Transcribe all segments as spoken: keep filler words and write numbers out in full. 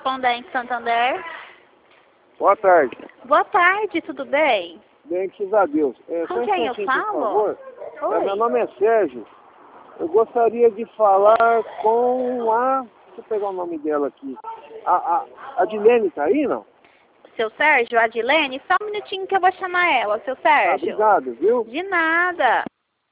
correspondente Santander. Boa tarde. Boa tarde, tudo bem? Bem, graças a Deus. É, Com só um quem eu instantinho, por falo? favor. É, Oi. meu nome é Sérgio. Eu gostaria de falar com a... Deixa eu pegar o nome dela aqui. A, a, a Dilene tá aí, não? Seu Sérgio, Adilene, só um minutinho que eu vou chamar ela, seu Tá, Sérgio. obrigado, viu? De nada.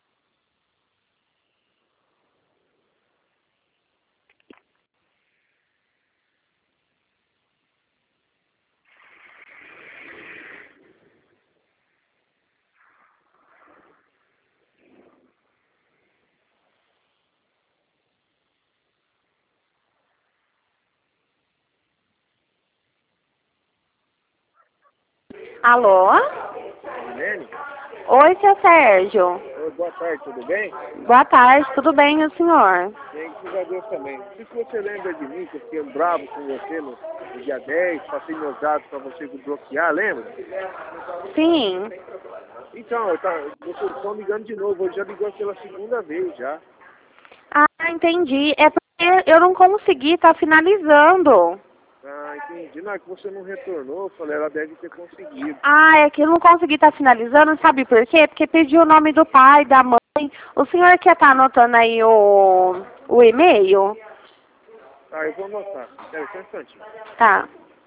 Alô? Dilene? Oi, seu Sérgio. Oi, boa tarde, tudo bem? Boa tarde, tudo bem, e o senhor? Bem, graças a Deus também. Não sei se você lembra de mim, que eu fiquei bravo com você no, no dia dez, passei meus dados para você bloquear, lembra? Sim. Então, eu tá, vocês estão ligando de novo, eu já ligou pela segunda vez já. Ah, entendi. É porque eu não consegui, tá finalizando. Ah, entendi. Não, é que você não retornou, eu falei, ela deve ter conseguido. Ah, é que eu não consegui estar finalizando, sabe por quê? Porque pediu o nome do pai, da mãe. O senhor quer estar anotando aí o, o e-mail? Ah, eu vou anotar. Espera só um instantinho. Tá.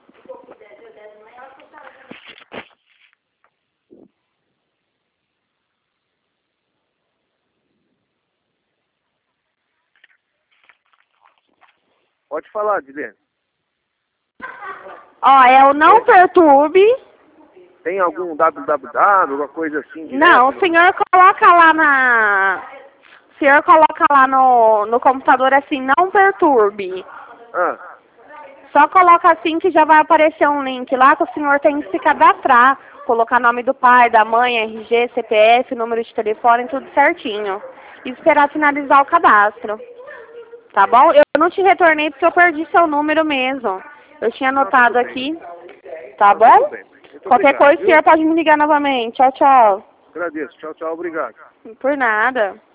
Pode falar, Dilene. Ó, é o não perturbe. Tem algum www, alguma coisa assim direto? Não, o senhor coloca lá na... O senhor coloca lá no, no computador assim, não perturbe. Ah, Só coloca assim que já vai aparecer um link lá que o senhor tem que se cadastrar. Colocar nome do pai, da mãe, R G, C P F, número de telefone, tudo certinho. E esperar finalizar o cadastro. Tá bom? Eu não te retornei porque eu perdi seu número mesmo. Eu tinha não, anotado tudo bem. aqui. Tá Não, bom? tudo bem. Muito Qualquer obrigado, coisa, o viu? senhor pode me ligar novamente. Tchau, tchau. Agradeço. Tchau, tchau. Obrigado. Por nada.